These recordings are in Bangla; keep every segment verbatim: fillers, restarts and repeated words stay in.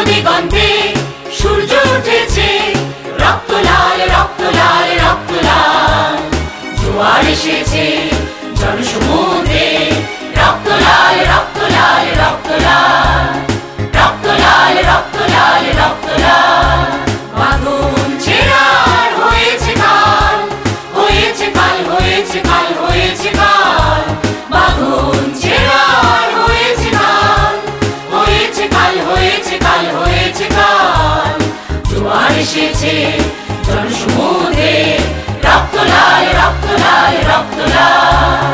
দিগন্তে সূর্য উঠেছে, রক্ত লাল রক্ত লাল রক্ত লাল। জোয়ার এসেছে জনসমুদ্রে, রক্ত লাল রক্ত লাল রক্ত লাল। রক্ত লাল রক্ত লাল রক্ত লাল। বাঁধন ছেঁড়ার হয়েছে কাল, হয়েছে কাল হয়েছে কাল হয়েছে কাল। বাঁধন ছেঁড়ার হয়েছে কাল, হয়েছে কাল হয়েছে কাল হয়েছে কাল। জোয়ার এসেছে জনসমুদ্রে, রক্ত লাল রক্ত লাল রক্ত লাল।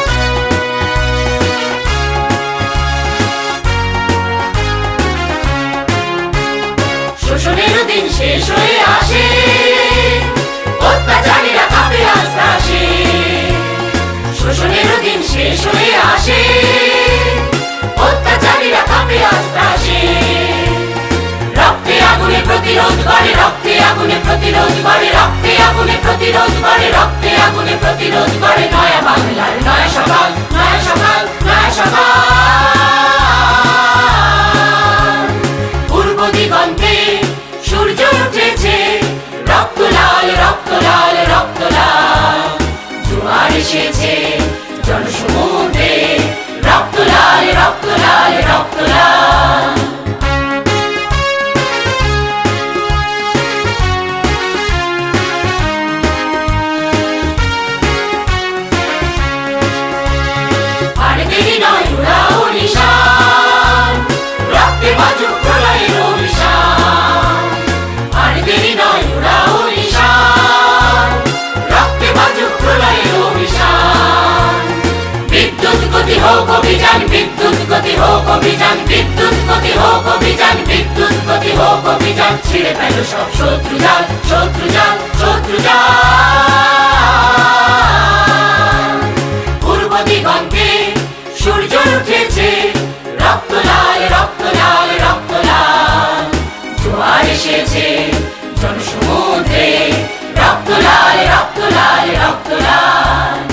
শোষণের দিন শেষ হয়ে আসে, অত্যাচারীরা কাঁপে আস্তে আসে। শোষণের দিন শেষ হয়ে আসে, অত্যাচারীরা কাঁপে আস্তে আসে। রক্তে আগুনে প্রতিরোধ করে, রক্তে আগুনে প্রতিরোধ করে, রক্তে আগুনে প্রতিরোধ করে, রক্তে আগুনে প্রতিরোধ করে। নয়া বাংলার নয়া সকাল, নয়া সকাল নয়া সকাল। পূর্ব দিগন্তে সূর্য উঠেছে, রক্ত লাল রক্ত লাল রক্ত লাল। জোয়ার এসেছে জনসমুদ্রে, রক্ত লাল রক্ত লাল রক্ত লাল। আর দেরি নয় উড়াও নিশান, রক্তে বাজুক প্রলয়ের অভিশান। আর দেরি নয় উড়াও নিশান, রক্তে বাজুক প্রলয়ের অভিশান। বিদ্যুৎ গতি হোক অভিযান, বিদ্যুৎ গতি হোক অভিযান, বিদ্যুৎ গতি হোক অভিযান, বিদ্যুৎ গতি হোক অভিযান। ছিঁড়ে ফেল সব শত্রু জাল, শত্রু জাল শত্রু জাল। পূর্ব দিগন্তে সূর্য উঠেছে, রক্ত লাল রক্ত লাল রক্ত লাল। জোয়ার এসেছে জনসমুদ্রে, রক্ত লাল রক্ত লাল রক্ত লাল।